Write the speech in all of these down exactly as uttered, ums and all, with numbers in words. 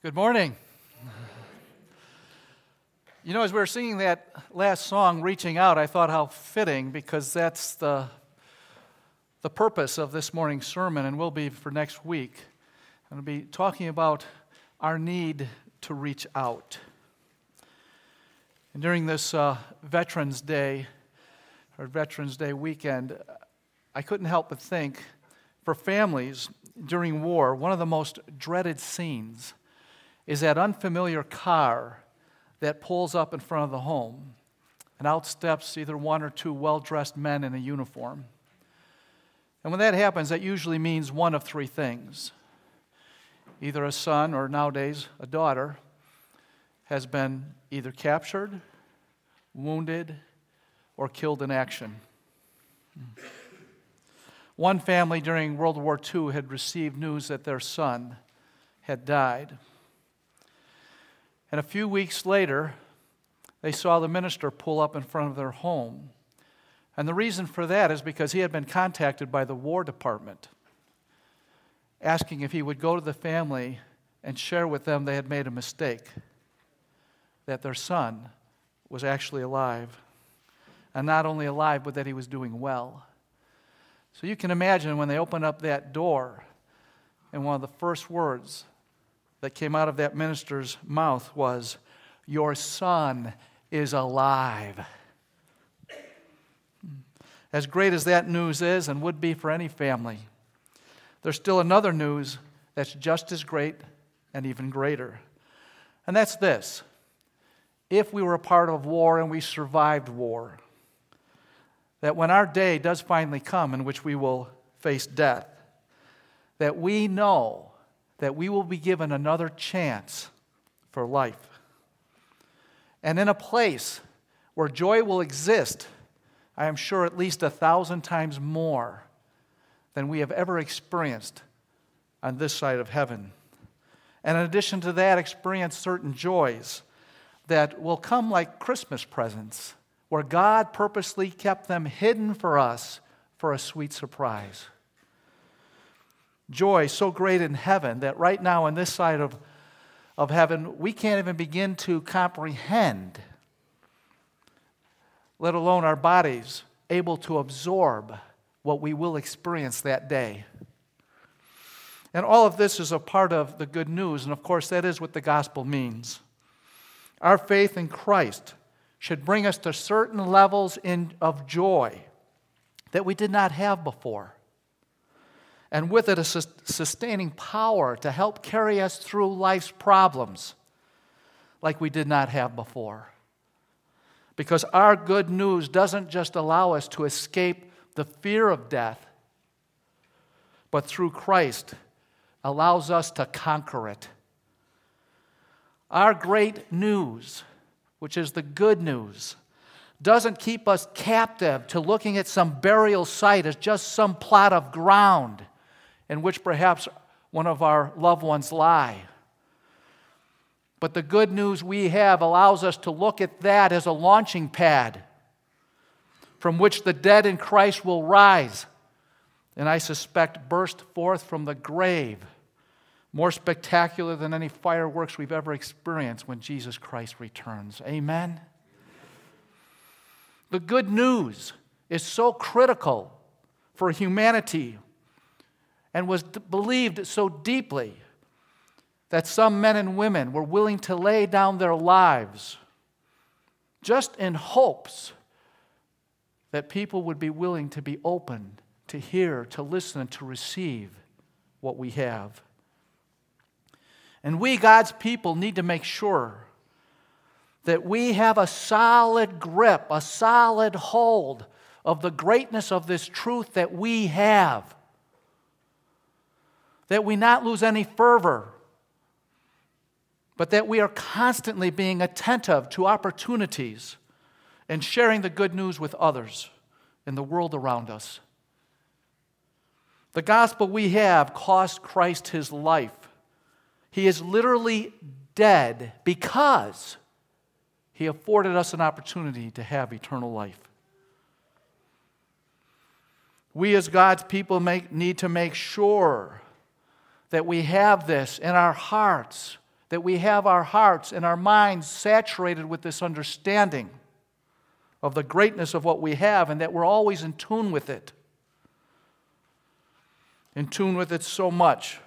Good morning. You know, as we were singing that last song, Reaching Out, I thought how fitting, because that's the, the purpose of this morning's sermon, and will be for next week. I'm going to be talking about our need to reach out. And during this uh, Veterans Day, or Veterans Day weekend, I couldn't help but think, for families during war, one of the most dreaded scenes is that unfamiliar car that pulls up in front of the home, and out steps either one or two well-dressed men in a uniform. And when that happens, that usually means one of three things. Either a son, or nowadays a daughter, has been either captured, wounded, or killed in action. One family during World War Two had received news that their son had died. And a few weeks later, they saw the minister pull up in front of their home. And the reason for that is because he had been contacted by the War Department, asking if he would go to the family and share with them they had made a mistake, that their son was actually alive. And not only alive, but that he was doing well. So you can imagine when they opened up that door, and one of the first words that came out of that minister's mouth was, "Your son is alive." As great as that news is, and would be for any family, there's still another news that's just as great and even greater. And that's this: if we were a part of war and we survived war, that when our day does finally come in which we will face death, that we know that we will be given another chance for life. And in a place where joy will exist, I am sure at least a thousand times more than we have ever experienced on this side of heaven. And in addition to that, experience certain joys that will come like Christmas presents, where God purposely kept them hidden for us for a sweet surprise. Joy so great in heaven that right now on this side of, of heaven, we can't even begin to comprehend, let alone our bodies able to absorb what we will experience that day. And all of this is a part of the good news, and of course that is what the gospel means. Our faith in Christ should bring us to certain levels in, of joy that we did not have before. And with it a sustaining power to help carry us through life's problems like we did not have before. Because our good news doesn't just allow us to escape the fear of death, but through Christ allows us to conquer it. Our great news, which is the good news, doesn't keep us captive to looking at some burial site as just some plot of ground in which perhaps one of our loved ones lie. But the good news we have allows us to look at that as a launching pad from which the dead in Christ will rise, and I suspect burst forth from the grave, more spectacular than any fireworks we've ever experienced when Jesus Christ returns. Amen? The good news is so critical for humanity and was believed so deeply that some men and women were willing to lay down their lives just in hopes that people would be willing to be open to hear, to listen, and to receive what we have. And we, God's people, need to make sure that we have a solid grip, a solid hold of the greatness of this truth that we have. That we not lose any fervor, but that we are constantly being attentive to opportunities and sharing the good news with others in the world around us. The gospel we have cost Christ his life. He is literally dead because he afforded us an opportunity to have eternal life. We as God's people make, need to make sure that we have this in our hearts that we have our hearts and our minds saturated with this understanding of the greatness of what we have, and that we're always in tune with it. In tune with it so much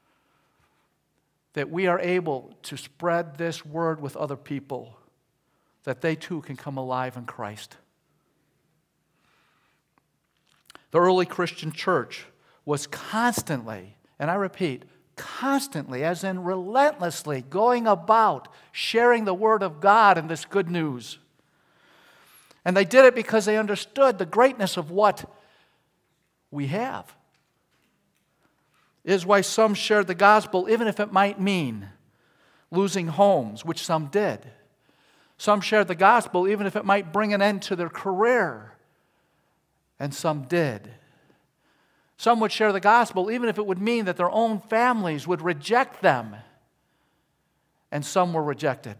that we are able to spread this word with other people, that they too can come alive in Christ. The early Christian church was constantly, and I repeat, constantly, as in relentlessly, going about sharing the word of God and this good news. And they did it because they understood the greatness of what we have. It is why some shared the gospel, even if it might mean losing homes, which some did. Some shared the gospel, even if it might bring an end to their career, and some did. Some would share the gospel, even if it would mean that their own families would reject them, and some were rejected.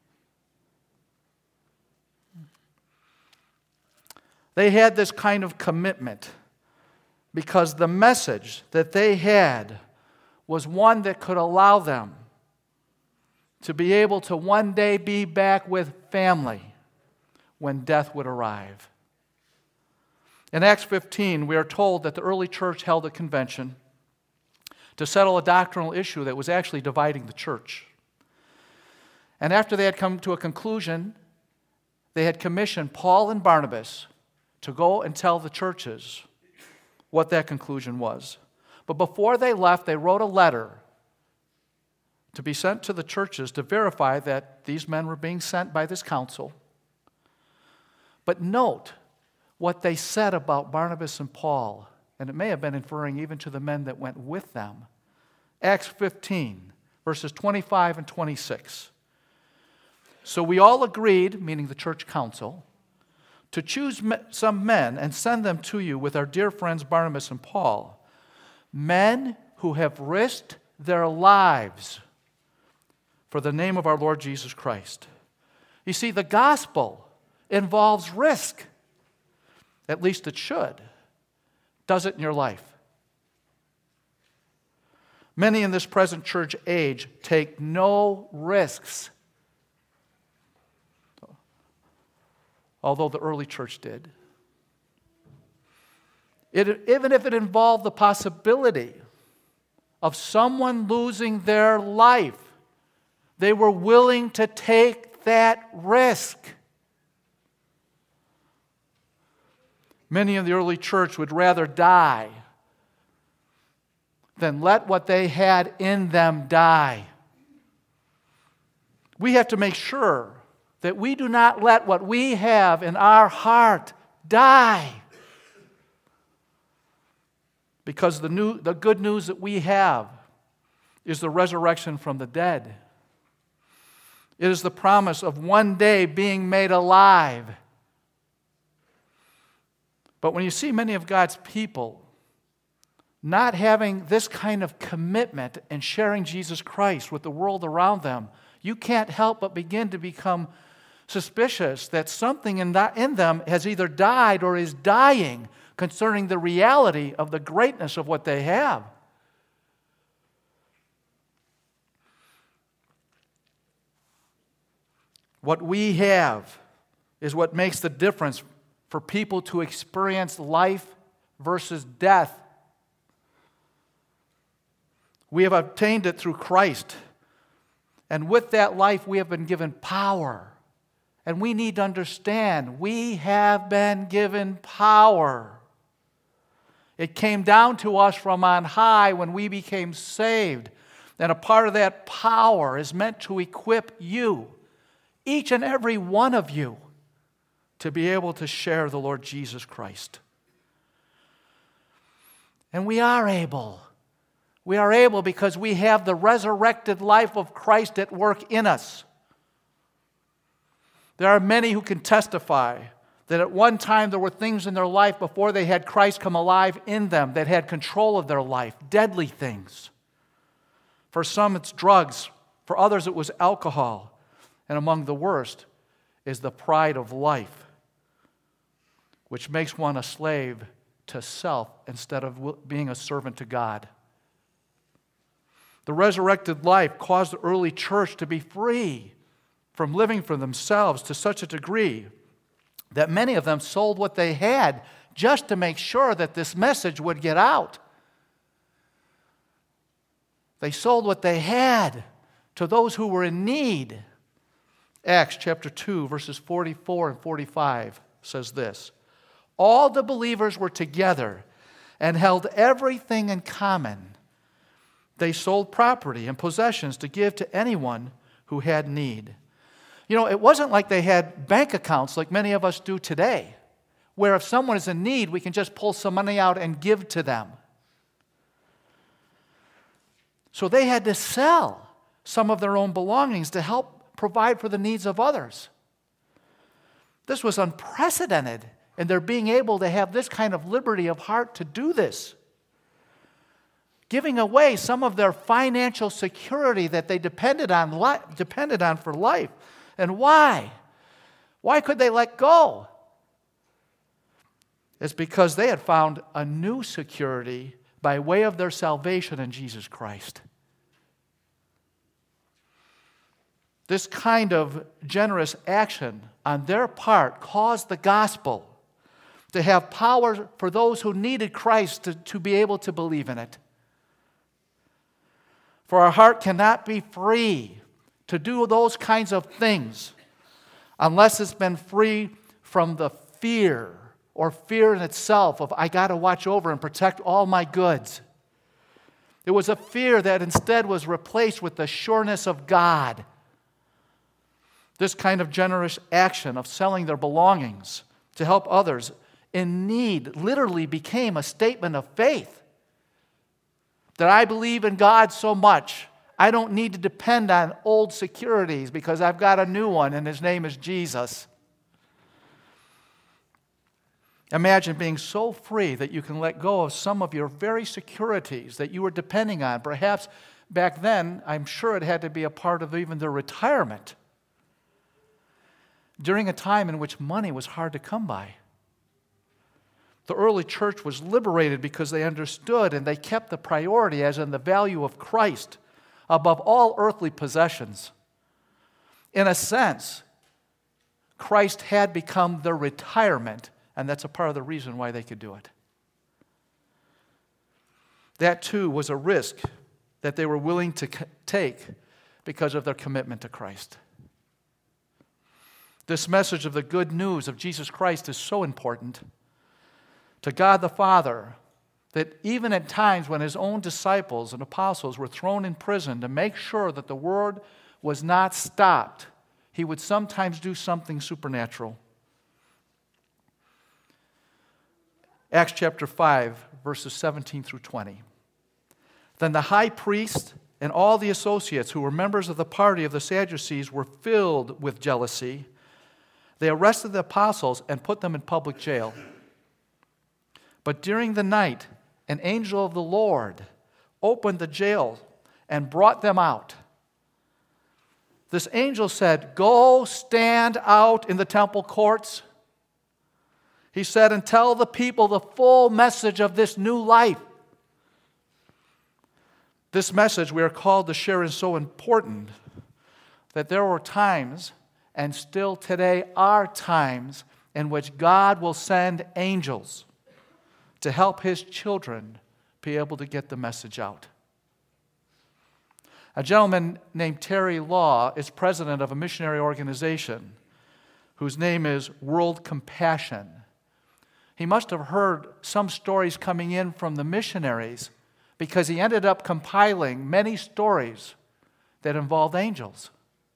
They had this kind of commitment because the message that they had was one that could allow them to be able to one day be back with family when death would arrive. In Acts fifteen, we are told that the early church held a convention to settle a doctrinal issue that was actually dividing the church. And after they had come to a conclusion, they had commissioned Paul and Barnabas to go and tell the churches what that conclusion was. But before they left, they wrote a letter to be sent to the churches to verify that these men were being sent by this council. But note what they said about Barnabas and Paul, and it may have been inferring even to the men that went with them. Acts fifteen, verses twenty-five and twenty-six. So we all agreed, meaning the church council, to choose some men and send them to you with our dear friends Barnabas and Paul, men who have risked their lives for the name of our Lord Jesus Christ. You see, the gospel involves risk. At least it should. Does it in your life? Many in this present church age take no risks, although the early church did. It, even if it involved the possibility of someone losing their life, they were willing to take that risk. Many in the early church would rather die than let what they had in them die. We have to make sure that we do not let what we have in our heart die. Because the new, the good news that we have is the resurrection from the dead. It is the promise of one day being made alive. But when you see many of God's people not having this kind of commitment and sharing Jesus Christ with the world around them, you can't help but begin to become suspicious that something in, that, in them has either died or is dying concerning the reality of the greatness of what they have. What we have is what makes the difference for people to experience life versus death. We have obtained it through Christ. And with that life, we have been given power. And we need to understand, we have been given power. It came down to us from on high when we became saved. And a part of that power is meant to equip you, each and every one of you, to be able to share the Lord Jesus Christ. And we are able. We are able because we have the resurrected life of Christ at work in us. There are many who can testify that at one time there were things in their life before they had Christ come alive in them that had control of their life, deadly things. For some it's drugs, for others it was alcohol, and among the worst is the pride of life, which makes one a slave to self instead of being a servant to God. The resurrected life caused the early church to be free from living for themselves to such a degree that many of them sold what they had just to make sure that this message would get out. They sold what they had to those who were in need. Acts chapter two, verses forty-four and forty-five says this: all the believers were together and held everything in common. They sold property and possessions to give to anyone who had need. You know, it wasn't like they had bank accounts like many of us do today, where if someone is in need, we can just pull some money out and give to them. So they had to sell some of their own belongings to help provide for the needs of others. This was unprecedented in their being able to have this kind of liberty of heart to do this. Giving away some of their financial security that they depended on, li- depended on for life. And why? Why could they let go? It's because they had found a new security by way of their salvation in Jesus Christ. This kind of generous action on their part caused the gospel to have power for those who needed Christ to, to be able to believe in it. For our heart cannot be free to do those kinds of things unless it's been free from the fear or fear in itself of, I got to watch over and protect all my goods. It was a fear that instead was replaced with the sureness of God. This kind of generous action of selling their belongings to help others in need literally became a statement of faith. That I believe in God so much, I don't need to depend on old securities because I've got a new one and his name is Jesus. Imagine being so free that you can let go of some of your very securities that you were depending on. Perhaps back then, I'm sure it had to be a part of even their retirement. During a time in which money was hard to come by. The early church was liberated because they understood and they kept the priority, as in the value of Christ, above all earthly possessions. In a sense, Christ had become their retirement, and that's a part of the reason why they could do it. That too was a risk that they were willing to take because of their commitment to Christ. This message of the good news of Jesus Christ is so important to God the Father that even at times when his own disciples and apostles were thrown in prison to make sure that the word was not stopped, he would sometimes do something supernatural. Acts chapter five, verses seventeen through twenty. Then the high priest and all the associates who were members of the party of the Sadducees were filled with jealousy. They arrested the apostles and put them in public jail. But during the night, an angel of the Lord opened the jail and brought them out. This angel said, "Go stand out in the temple courts." He said, "and tell the people the full message of this new life." This message we are called to share is so important that there were times, and still today are times, in which God will send angels to help his children be able to get the message out. A gentleman named Terry Law is president of a missionary organization whose name is World Compassion. He must have heard some stories coming in from the missionaries because he ended up compiling many stories that involved angels.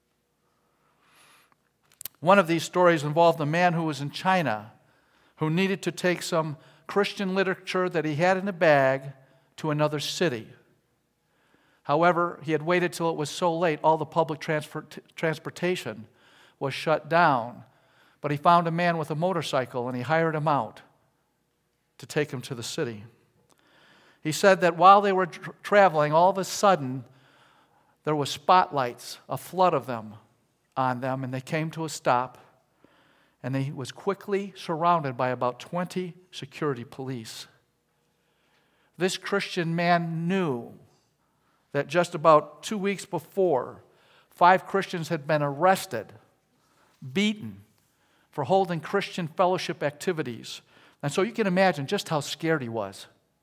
One of these stories involved a man who was in China who needed to take some Christian literature that he had in a bag to another city. However, he had waited till it was so late, all the public transport, transportation was shut down. But he found a man with a motorcycle and he hired him out to take him to the city. He said that while they were tra- traveling, all of a sudden, there was spotlights, a flood of them on them, and they came to a stop. And he was quickly surrounded by about twenty security police. This Christian man knew that just about two weeks before, five Christians had been arrested, beaten, for holding Christian fellowship activities. And so you can imagine just how scared he was.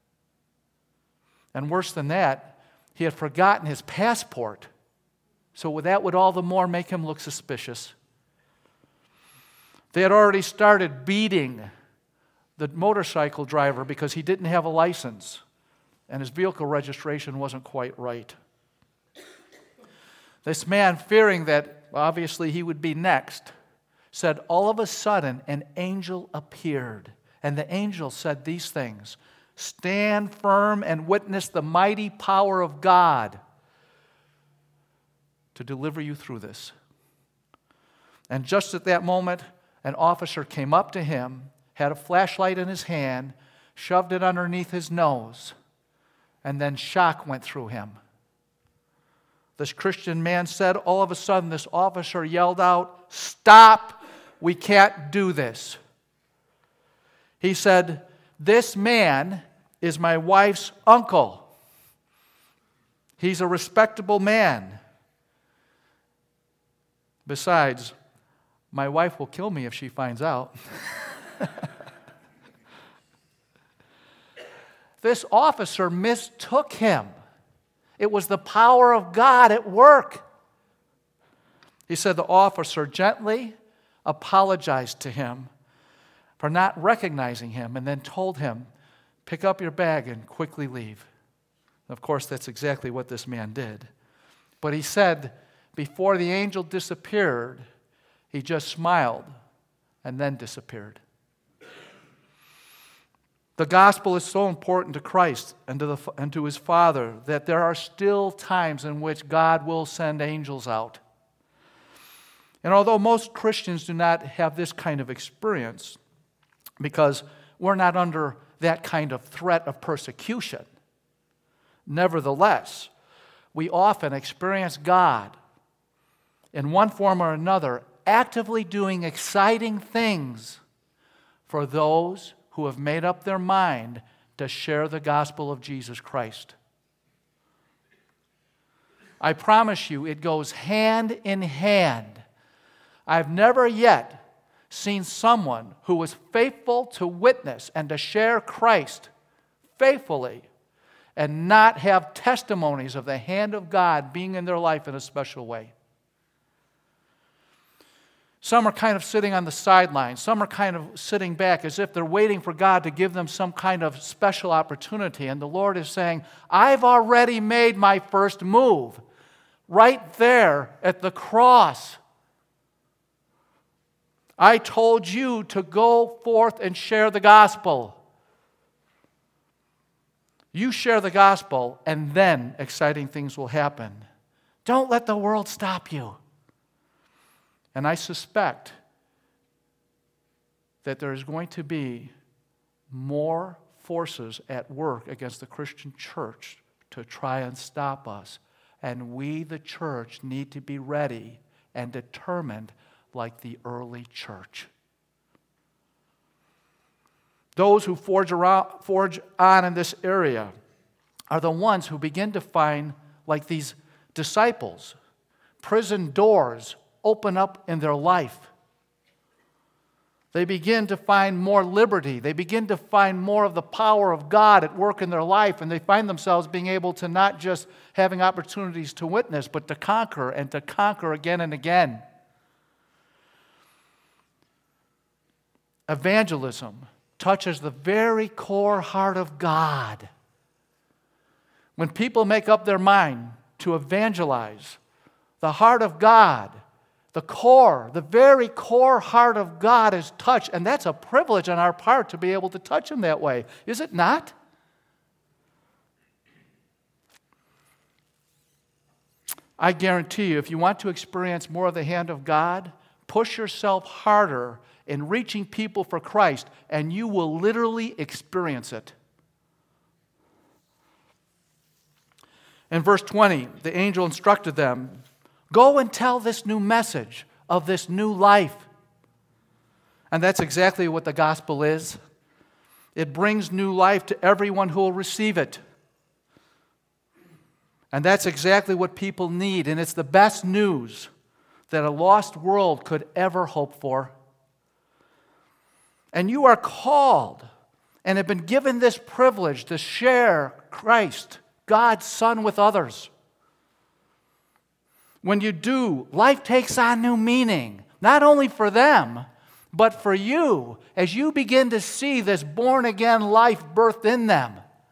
And worse than that, he had forgotten his passport. So that would all the more make him look suspicious. They had already started beating the motorcycle driver because he didn't have a license and his vehicle registration wasn't quite right. This man, fearing that obviously he would be next, said, all of a sudden an angel appeared. And the angel said these things, stand firm and witness the mighty power of God to deliver you through this. And just at that moment, an officer came up to him, had a flashlight in his hand, shoved it underneath his nose, and then shock went through him. This Christian man said, all of a sudden, this officer yelled out, stop, we can't do this. He said, this man is my wife's uncle. He's a respectable man. Besides, my wife will kill me if she finds out. This officer mistook him. It was the power of God at work. He said the officer gently apologized to him for not recognizing him and then told him, pick up your bag and quickly leave. Of course, that's exactly what this man did. But he said, before the angel disappeared, he just smiled and then disappeared. The gospel is so important to Christ and to, the, and to his Father that there are still times in which God will send angels out. And although most Christians do not have this kind of experience, because we're not under that kind of threat of persecution, nevertheless, we often experience God in one form or another actively doing exciting things for those who have made up their mind to share the gospel of Jesus Christ. I promise you, it goes hand in hand. I've never yet seen someone who was faithful to witness and to share Christ faithfully and not have testimonies of the hand of God being in their life in a special way. Some are kind of sitting on the sidelines. Some are kind of sitting back as if they're waiting for God to give them some kind of special opportunity. And the Lord is saying, I've already made my first move right there at the cross. I told you to go forth and share the gospel. You share the gospel, and then exciting things will happen. Don't let the world stop you. And I suspect that there is going to be more forces at work against the Christian church to try and stop us. And we, the church, need to be ready and determined like the early church. Those who forge, around, forge on in this area are the ones who begin to find, like these disciples, prison doors open up in their life. They begin to find more liberty. They begin to find more of the power of God at work in their life, and they find themselves being able to not just having opportunities to witness, but to conquer and to conquer again and again. Evangelism touches the very core heart of God. When people make up their mind to evangelize, the heart of God, the core, the very core heart of God is touched, and that's a privilege on our part to be able to touch Him that way. Is it not? I guarantee you, if you want to experience more of the hand of God, push yourself harder in reaching people for Christ, and you will literally experience it. In verse twenty, the angel instructed them, go and tell this new message of this new life. And that's exactly what the gospel is. It brings new life to everyone who will receive it. And that's exactly what people need, and it's the best news that a lost world could ever hope for. And you are called and have been given this privilege to share Christ, God's Son, with others. When you do, life takes on new meaning, not only for them, but for you, as you begin to see this born-again life birthed in them.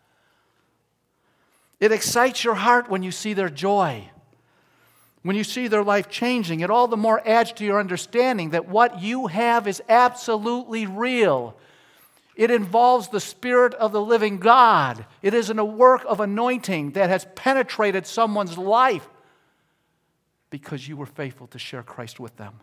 It excites your heart when you see their joy, when you see their life changing. It all the more adds to your understanding that what you have is absolutely real. It involves the Spirit of the living God. It is in a work of anointing that has penetrated someone's life because you were faithful to share Christ with them.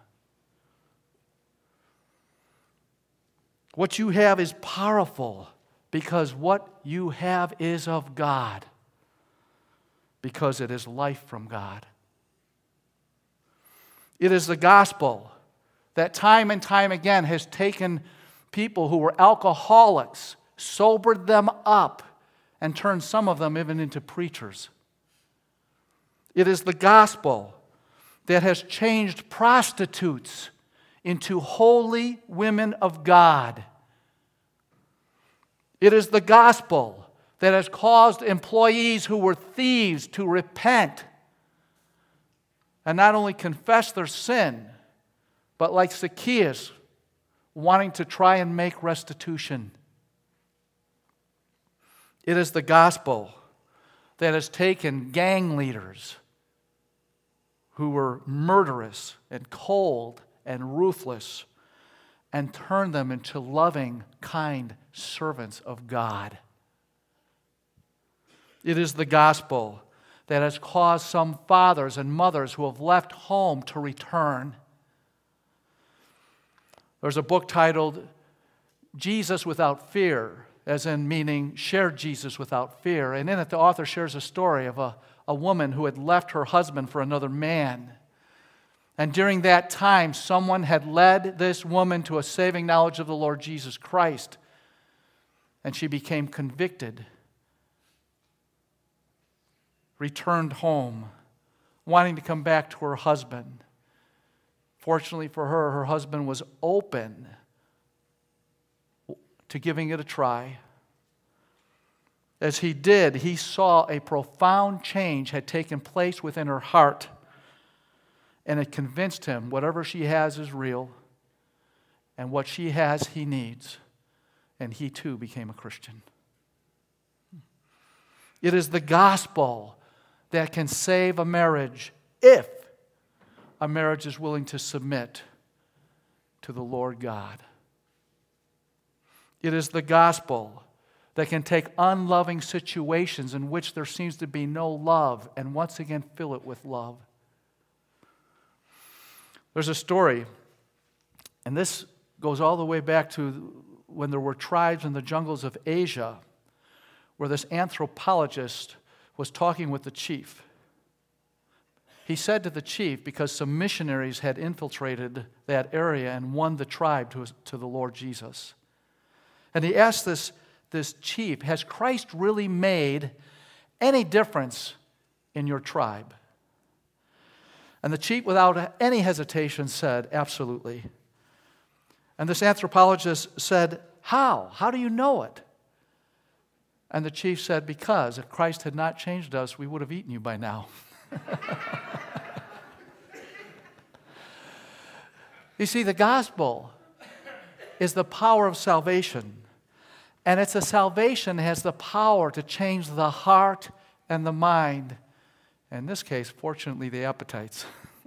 What you have is powerful because what you have is of God, because it is life from God. It is the gospel that time and time again has taken people who were alcoholics, sobered them up, and turned some of them even into preachers. It is the gospel that has changed prostitutes into holy women of God. It is the gospel that has caused employees who were thieves to repent and not only confess their sin, but like Zacchaeus, wanting to try and make restitution. It is the gospel that has taken gang leaders who were murderous and cold and ruthless and turned them into loving, kind servants of God. It is the gospel that has caused some fathers and mothers who have left home to return. There's a book titled Jesus Without Fear, as in meaning share Jesus without fear. And in it, the author shares a story of a, a woman who had left her husband for another man. And during that time, someone had led this woman to a saving knowledge of the Lord Jesus Christ. And she became convicted, returned home, wanting to come back to her husband. Fortunately for her, her husband was open to giving it a try. As he did, he saw a profound change had taken place within her heart. And it convinced him whatever she has is real, and what she has he needs. And he too became a Christian. It is the gospel that can save a marriage if a marriage is willing to submit to the Lord God. It is the gospel that can take unloving situations in which there seems to be no love and once again fill it with love. There's a story, and this goes all the way back to when there were tribes in the jungles of Asia, where this anthropologist was talking with the chief. He said to the chief, because some missionaries had infiltrated that area and won the tribe to, to the Lord Jesus. And he asked this, this chief, has Christ really made any difference in your tribe? And the chief, without any hesitation, said, absolutely. And this anthropologist said, how? How do you know it? And the chief said, because if Christ had not changed us, we would have eaten you by now. You see, the gospel is the power of salvation. And it's a salvation that has the power to change the heart and the mind. In this case, fortunately, the appetites.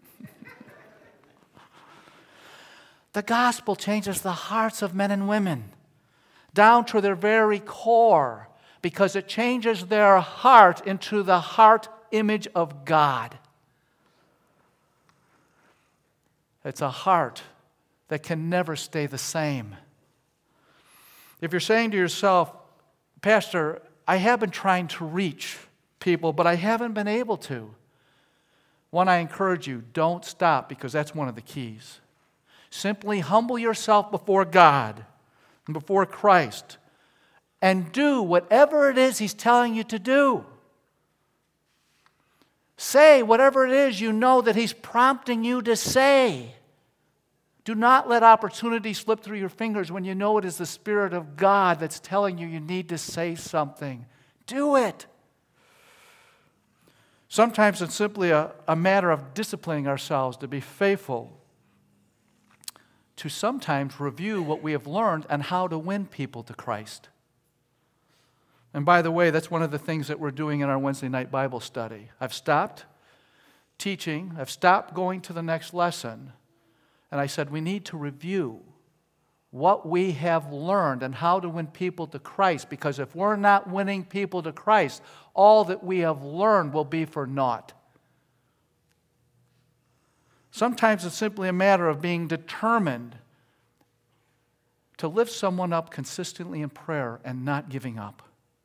The gospel changes the hearts of men and women down to their very core, because it changes their heart into the heart image of God. It's a heart that can never stay the same. If you're saying to yourself, Pastor, I have been trying to reach people, but I haven't been able to. One, I encourage you, don't stop, because that's one of the keys. Simply humble yourself before God and before Christ and do whatever it is He's telling you to do. Say whatever it is you know that He's prompting you to say. Do not let opportunity slip through your fingers when you know it is the Spirit of God that's telling you you need to say something. Do it. Sometimes it's simply a, a matter of disciplining ourselves to be faithful, to sometimes review what we have learned and how to win people to Christ. And by the way, that's one of the things that we're doing in our Wednesday night Bible study. I've stopped teaching. I've stopped going to the next lesson. And I said, we need to review what we have learned and how to win people to Christ. Because if we're not winning people to Christ, all that we have learned will be for naught. Sometimes it's simply a matter of being determined to lift someone up consistently in prayer and not giving up.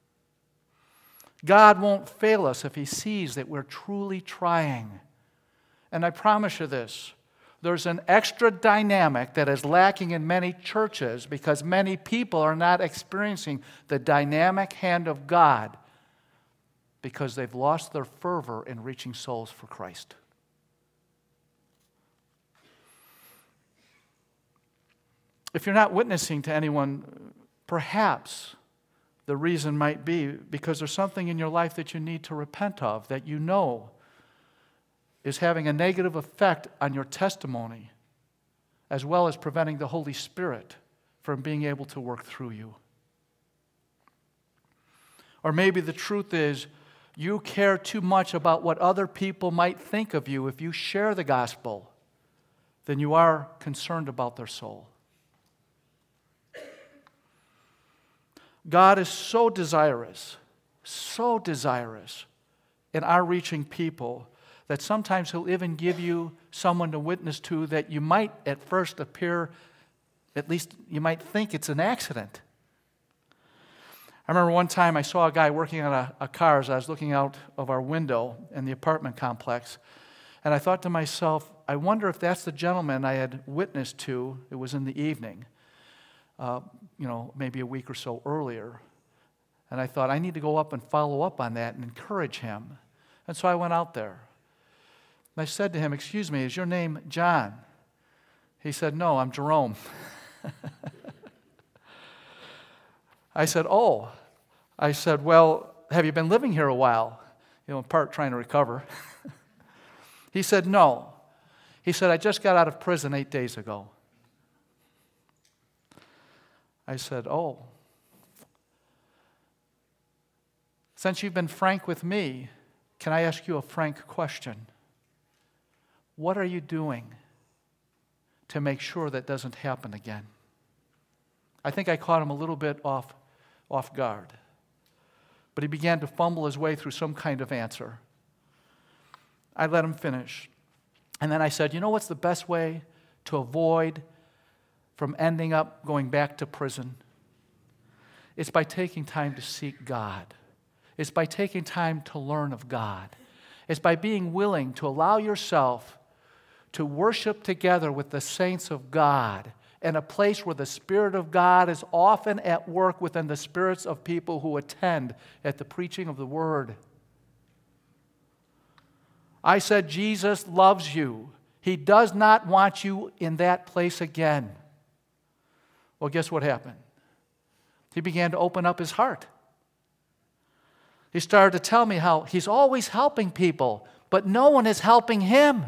God won't fail us if He sees that we're truly trying. And I promise you this, there's an extra dynamic that is lacking in many churches because many people are not experiencing the dynamic hand of God because they've lost their fervor in reaching souls for Christ. If you're not witnessing to anyone, perhaps the reason might be because there's something in your life that you need to repent of, that you know is having a negative effect on your testimony, as well as preventing the Holy Spirit from being able to work through you. Or maybe the truth is you care too much about what other people might think of you if you share the gospel than you are concerned about their soul. God is so desirous, so desirous in our reaching people that sometimes He'll even give you someone to witness to that you might at first appear, at least you might think it's an accident. I remember one time I saw a guy working on a, a car as I was looking out of our window in the apartment complex, and I thought to myself, I wonder if that's the gentleman I had witnessed to. It was in the evening, uh, you know, maybe a week or so earlier. And I thought, I need to go up and follow up on that and encourage him. And so I went out there. And I said to him, excuse me, is your name John? He said, no, I'm Jerome. I said, oh. I said, well, have you been living here a while? You know, in part trying to recover. He said, no. He said, I just got out of prison eight days ago. I said, oh. Since you've been frank with me, can I ask you a frank question? What are you doing to make sure that doesn't happen again? I think I caught him a little bit off, off guard. But he began to fumble his way through some kind of answer. I let him finish. And then I said, you know what's the best way to avoid from ending up going back to prison? It's by taking time to seek God. It's by taking time to learn of God. It's by being willing to allow yourself to worship together with the saints of God in a place where the Spirit of God is often at work within the spirits of people who attend at the preaching of the Word. I said, Jesus loves you. He does not want you in that place again. Well, guess what happened? He began to open up his heart. He started to tell me how he's always helping people, but no one is helping him.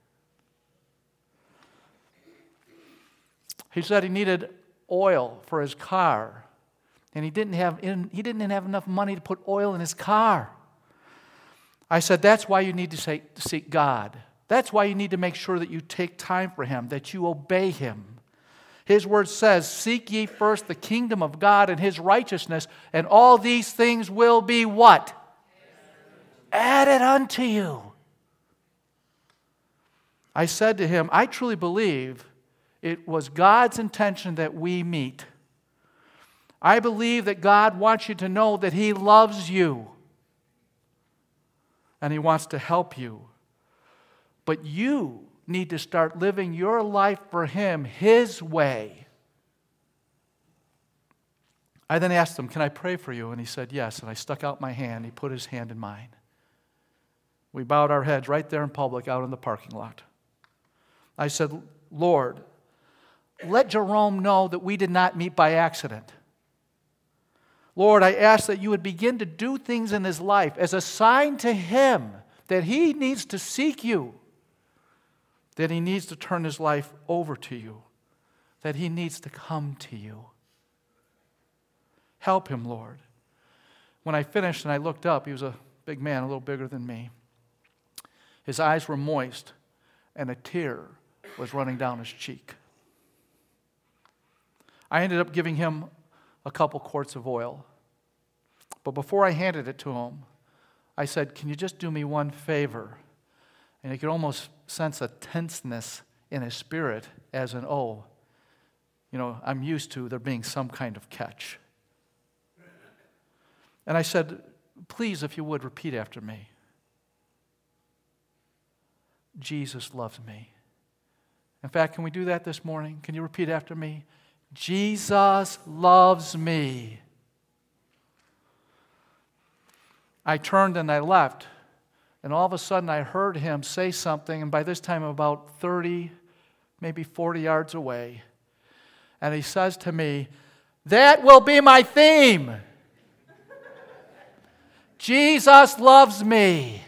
He said he needed oil for his car, and he didn't have he didn't have enough money to put oil in his car. I said, that's why you need to, say, to seek God. That's why you need to make sure that you take time for Him, that you obey Him. His word says, seek ye first the kingdom of God and His righteousness, and all these things will be what? Added unto you. I said to him, I truly believe it was God's intention that we meet. I believe that God wants you to know that He loves you and He wants to help you. But you need to start living your life for Him His way. I then asked him, can I pray for you? And he said, yes. And I stuck out my hand. He put his hand in mine. We bowed our heads right there in public out in the parking lot. I said, Lord, let Jerome know that we did not meet by accident. Lord, I ask that you would begin to do things in his life as a sign to him that he needs to seek you, that he needs to turn his life over to you, that he needs to come to you. Help him, Lord. When I finished and I looked up, he was a big man, a little bigger than me. His eyes were moist, and a tear was running down his cheek. I ended up giving him a couple quarts of oil. But before I handed it to him, I said, can you just do me one favor? And you could almost sense a tenseness in his spirit as an, oh, you know, I'm used to there being some kind of catch. And I said, please, if you would, repeat after me. Jesus loves me. In fact, can we do that this morning? Can you repeat after me? Jesus loves me. I turned and I left, and all of a sudden I heard him say something, and by this time I'm about thirty, maybe forty yards away, and he says to me, that will be my theme. Jesus loves me.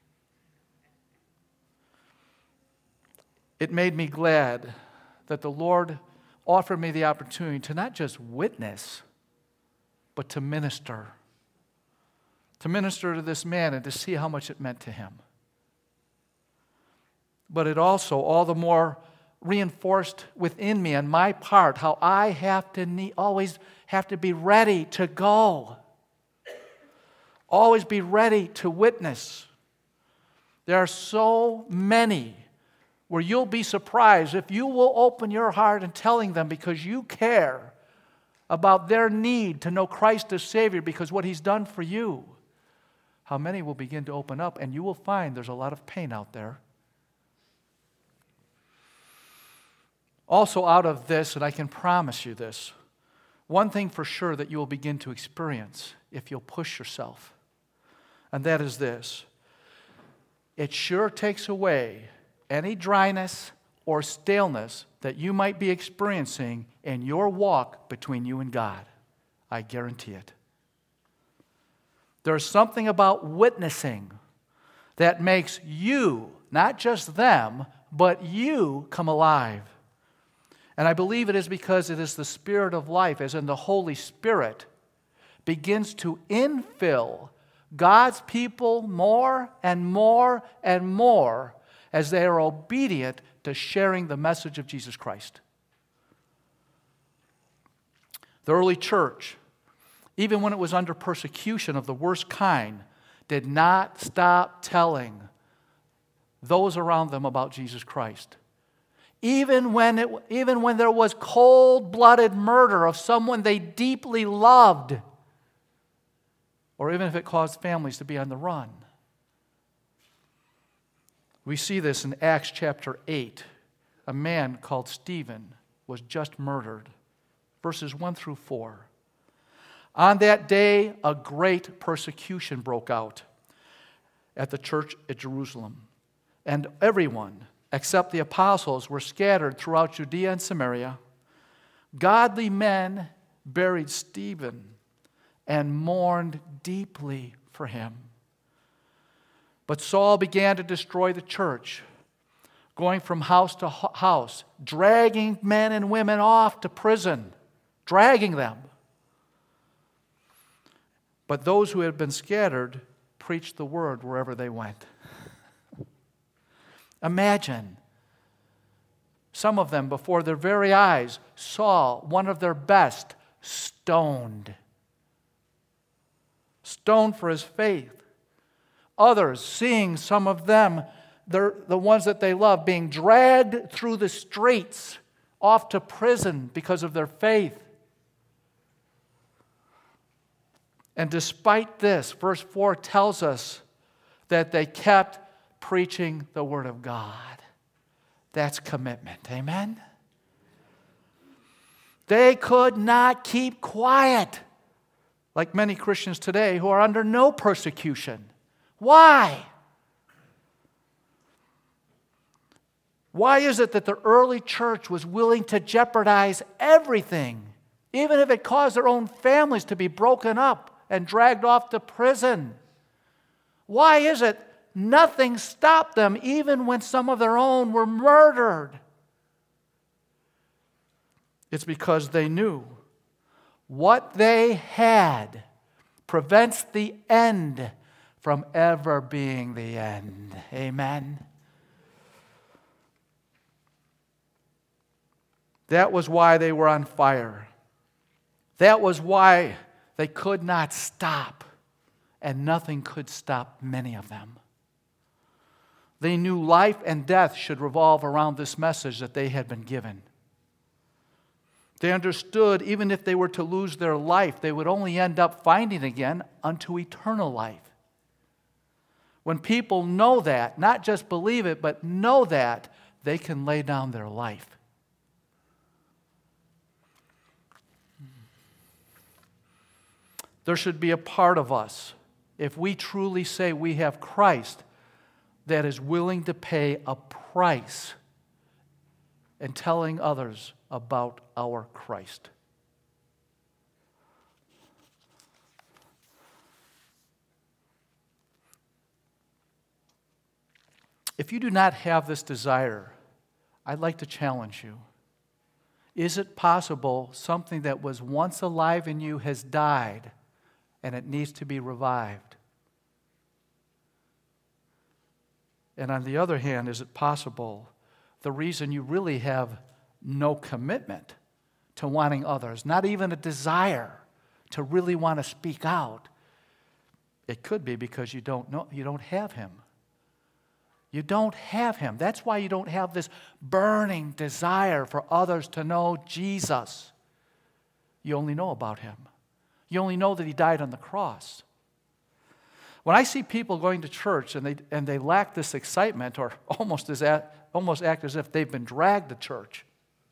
It made me glad that the Lord offered me the opportunity to not just witness, but to minister. To minister to this man and to see how much it meant to him. But it also all the more reinforced within me on my part how I have to need, always have to be ready to go. Always be ready to witness. There are so many where you'll be surprised if you will open your heart and telling them because you care about their need to know Christ as Savior because what He's done for you. How many will begin to open up, and you will find there's a lot of pain out there. Also out of this, and I can promise you this, one thing for sure that you will begin to experience if you'll push yourself, and that is this. It sure takes away any dryness or staleness that you might be experiencing in your walk between you and God. I guarantee it. There's something about witnessing that makes you, not just them, but you come alive. And I believe it is because it is the Spirit of life, as in the Holy Spirit, begins to infill God's people more and more and more as they are obedient to sharing the message of Jesus Christ. The early church, even when it was under persecution of the worst kind, did not stop telling those around them about Jesus Christ. Even when, it, even when there was cold-blooded murder of someone they deeply loved, or even if it caused families to be on the run. We see this in Acts chapter eight. A man called Stephen was just murdered. Verses one through four. On that day, a great persecution broke out at the church at Jerusalem. And everyone, except the apostles, were scattered throughout Judea and Samaria. Godly men buried Stephen and mourned deeply for him. But Saul began to destroy the church, going from house to house, dragging men and women off to prison, dragging them. But those who had been scattered preached the word wherever they went. Imagine some of them before their very eyes saw one of their best stoned. Stoned for his faith. Others seeing some of them, the ones that they love, being dragged through the streets off to prison because of their faith. And despite this, verse four tells us that they kept preaching the Word of God. That's commitment. Amen? They could not keep quiet, like many Christians today who are under no persecution. Why? Why is it that the early church was willing to jeopardize everything, even if it caused their own families to be broken up and dragged off to prison? Why is it nothing stopped them even when some of their own were murdered? It's because they knew what they had prevents the end from ever being the end. Amen. That was why they were on fire. That was why they could not stop, and nothing could stop many of them. They knew life and death should revolve around this message that they had been given. They understood even if they were to lose their life, they would only end up finding again unto eternal life. When people know that, not just believe it, but know that, they can lay down their life. There should be a part of us, if we truly say we have Christ, that is willing to pay a price in telling others about our Christ. If you do not have this desire, I'd like to challenge you. Is it possible something that was once alive in you has died and it needs to be revived? And on the other hand, is it possible the reason you really have no commitment to wanting others, not even a desire to really want to speak out, it could be because you don't know, you don't have Him. You don't have Him. That's why you don't have this burning desire for others to know Jesus. You only know about Him. You only know that He died on the cross. When I see people going to church and they and they lack this excitement, or almost as a, almost act as if they've been dragged to church,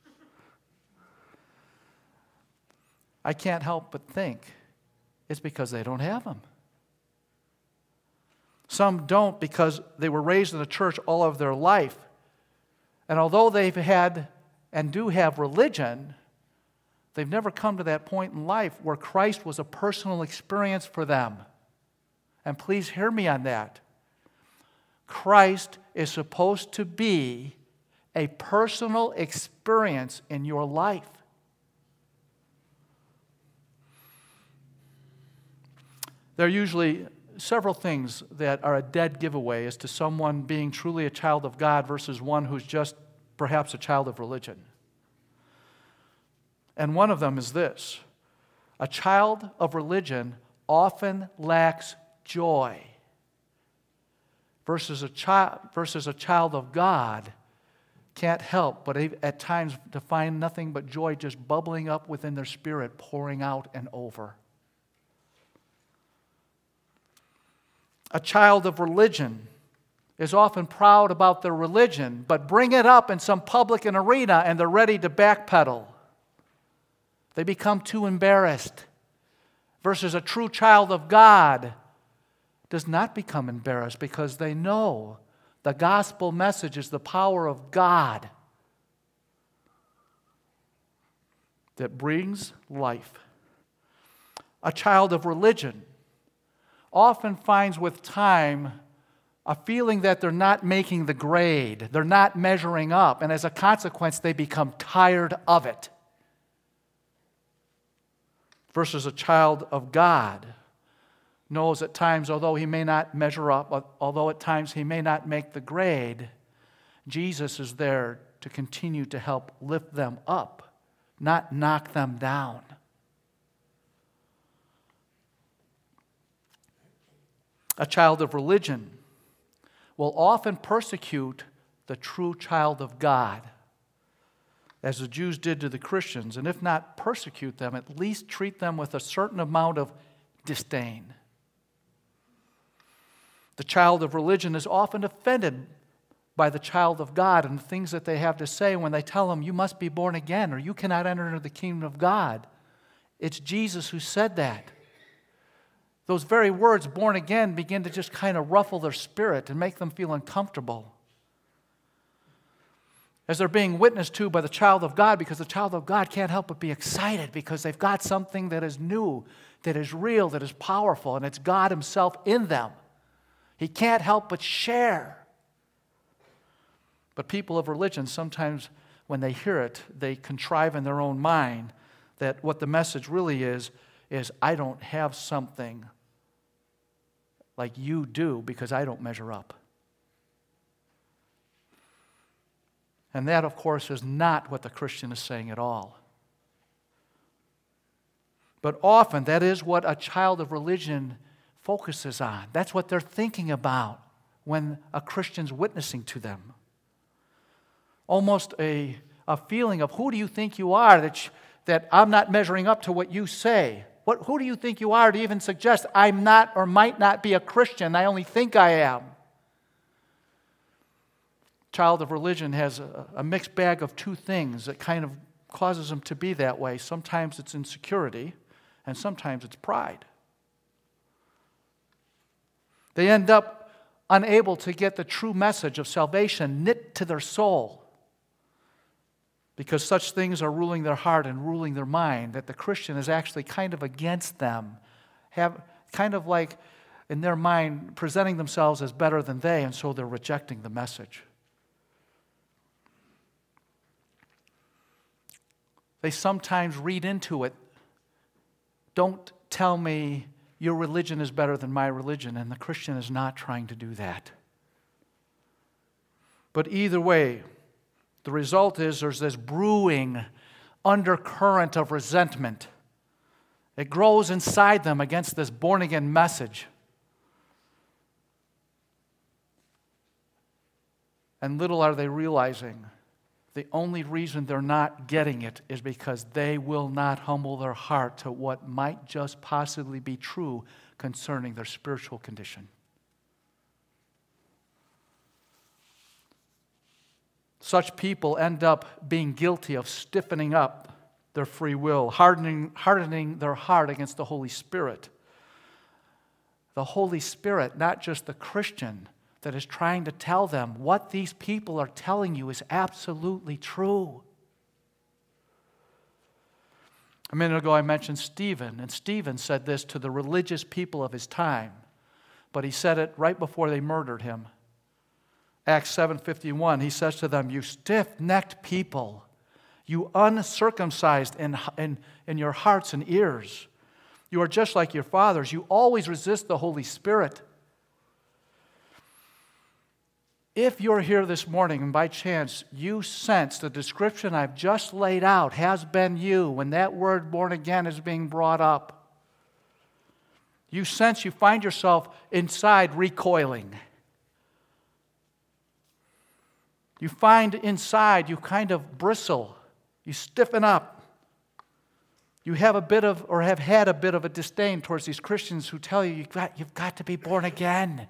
I can't help but think it's because they don't have Him. Some don't because they were raised in the church all of their life. And although they've had and do have religion, they've never come to that point in life where Christ was a personal experience for them. And please hear me on that. Christ is supposed to be a personal experience in your life. There are usually several things that are a dead giveaway as to someone being truly a child of God versus one who's just perhaps a child of religion. And one of them is this: a child of religion often lacks joy, versus a child versus a child of God can't help but at times to find nothing but joy just bubbling up within their spirit, pouring out and over. A child of religion is often proud about their religion, but bring it up in some public and arena and they're ready to backpedal. They become too embarrassed. Versus a true child of God does not become embarrassed because they know the gospel message is the power of God that brings life. A child of religion often finds with time a feeling that they're not making the grade, they're not measuring up, and as a consequence, they become tired of it. Versus a child of God knows at times, although he may not measure up, although at times he may not make the grade, Jesus is there to continue to help lift them up, not knock them down. A child of religion will often persecute the true child of God, as the Jews did to the Christians, and if not persecute them, at least treat them with a certain amount of disdain. The child of religion is often offended by the child of God and the things that they have to say when they tell them, you must be born again or you cannot enter into the kingdom of God. It's Jesus who said that. Those very words, born again, begin to just kind of ruffle their spirit and make them feel uncomfortable. as they're being witnessed to by the child of God, because the child of God can't help but be excited because they've got something that is new, that is real, that is powerful, and it's God Himself in them. He can't help but share. But people of religion, sometimes when they hear it, they contrive in their own mind that what the message really is, is I don't have something like you do because I don't measure up. And that, of course, is not what the Christian is saying at all. But often that is what a child of religion focuses on. That's what they're thinking about when a Christian's witnessing to them. Almost a, a feeling of, who do you think you are that, you, that I'm not measuring up to what you say? What, who do you think you are to even suggest I'm not or might not be a Christian? I only think I am. Child of religion has a, a mixed bag of two things that kind of causes them to be that way. Sometimes it's insecurity, and sometimes it's pride. They end up unable to get the true message of salvation knit to their soul because such things are ruling their heart and ruling their mind that the Christian is actually kind of against them, have kind of like in their mind presenting themselves as better than they, and so they're rejecting the message. They sometimes read into it, don't tell me your religion is better than my religion, and the Christian is not trying to do that. But either way, the result is there's this brewing undercurrent of resentment. It grows inside them against this born-again message. And little are they realizing the only reason they're not getting it is because they will not humble their heart to what might just possibly be true concerning their spiritual condition. Such people end up being guilty of stiffening up their free will, hardening, hardening their heart against the Holy Spirit. The Holy Spirit, not just the Christian, that is trying to tell them what these people are telling you is absolutely true. A minute ago I mentioned Stephen, and Stephen said this to the religious people of his time, but he said it right before they murdered him. Acts seven fifty-one, he says to them, you stiff-necked people, you uncircumcised in, in, in your hearts and ears. You are just like your fathers. You always resist the Holy Spirit. If you're here this morning and by chance you sense the description I've just laid out has been you when that word born again is being brought up, you sense you find yourself inside recoiling. You find inside you kind of bristle, you stiffen up. You have a bit of, or have had a bit of a disdain towards these Christians who tell you you've got, you've got to be born again.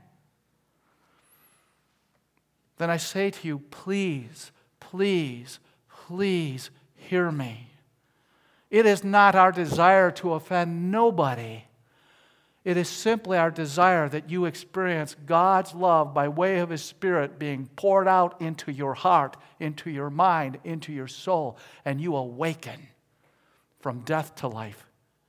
Then I say to you, please, please, please hear me. It is not our desire to offend nobody. It is simply our desire that you experience God's love by way of His Spirit being poured out into your heart, into your mind, into your soul, and you awaken from death to life.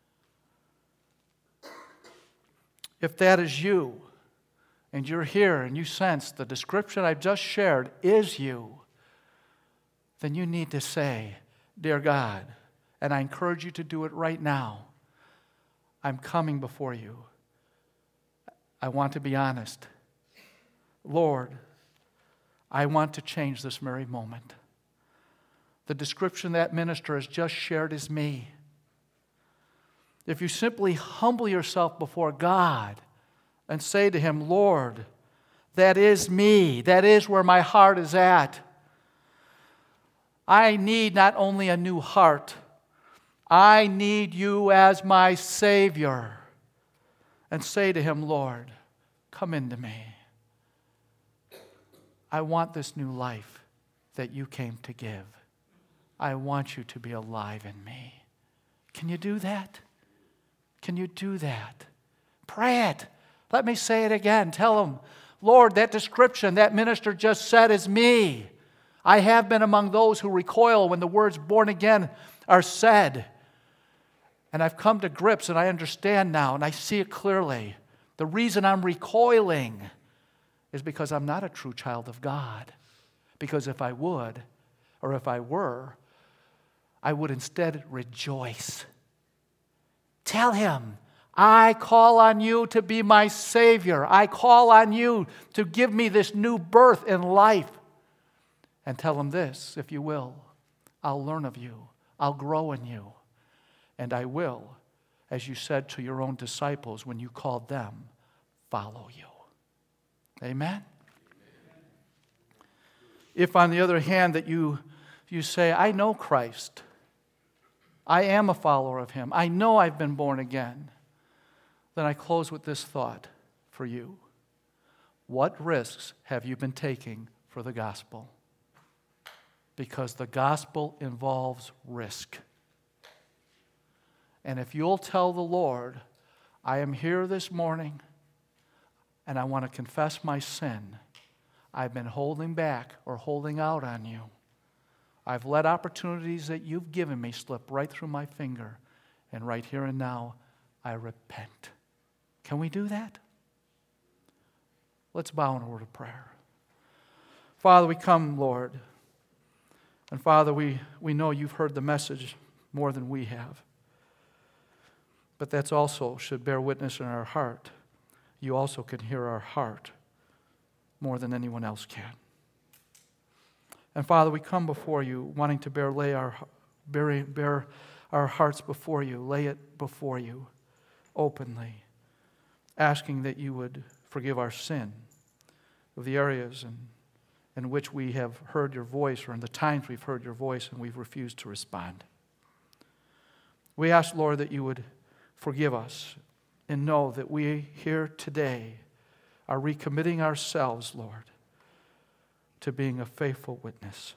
If that is you, and you're here and you sense the description I've just shared is you, then you need to say, dear God, and I encourage you to do it right now, I'm coming before you. I want to be honest. Lord, I want to change this very moment. The description that minister has just shared is me. If you simply humble yourself before God and say to Him, Lord, that is me. That is where my heart is at. I need not only a new heart, I need you as my Savior. And say to Him, Lord, come into me. I want this new life that you came to give. I want you to be alive in me. Can you do that? Can you do that? Pray it. Let me say it again. Tell Him, Lord, that description that minister just said is me. I have been among those who recoil when the words born again are said. And I've come to grips, and I understand now, and I see it clearly. The reason I'm recoiling is because I'm not a true child of God. Because if I would, or if I were, I would instead rejoice. Tell him, I call on you to be my Savior. I call on you to give me this new birth in life. And tell him this, if you will. I'll learn of you. I'll grow in you. And I will, as you said to your own disciples when you called them, follow you. Amen? If, on the other hand, that you, you say, I know Christ. I am a follower of him. I know I've been born again. Then I close with this thought for you. What risks have you been taking for the gospel? Because the gospel involves risk. And if you'll tell the Lord, I am here this morning and I want to confess my sin. I've been holding back or holding out on you. I've let opportunities that you've given me slip right through my finger. And right here and now, I repent. Can we do that? Let's bow in a word of prayer. Father, we come, Lord. And Father, we, we know you've heard the message more than we have. But that's also should bear witness in our heart. You also can hear our heart more than anyone else can. And Father, we come before you wanting to bear, lay our, bear, bear our hearts before you, lay it before you openly, asking that you would forgive our sin of the areas in, in which we have heard your voice or in the times we've heard your voice and we've refused to respond. We ask, Lord, that you would forgive us and know that we here today are recommitting ourselves, Lord, to being a faithful witness.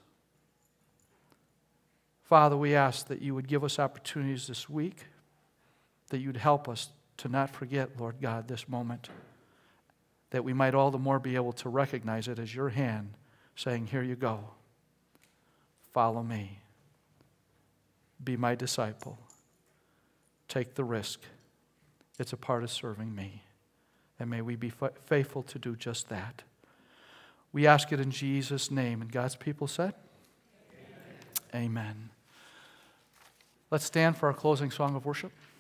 Father, we ask that you would give us opportunities this week, that you'd help us to not forget, Lord God, this moment, that we might all the more be able to recognize it as your hand saying, here you go, follow me, be my disciple, take the risk. It's a part of serving me. And may we be f- faithful to do just that. We ask it in Jesus' name. And God's people said? Amen. Amen. Let's stand for our closing song of worship.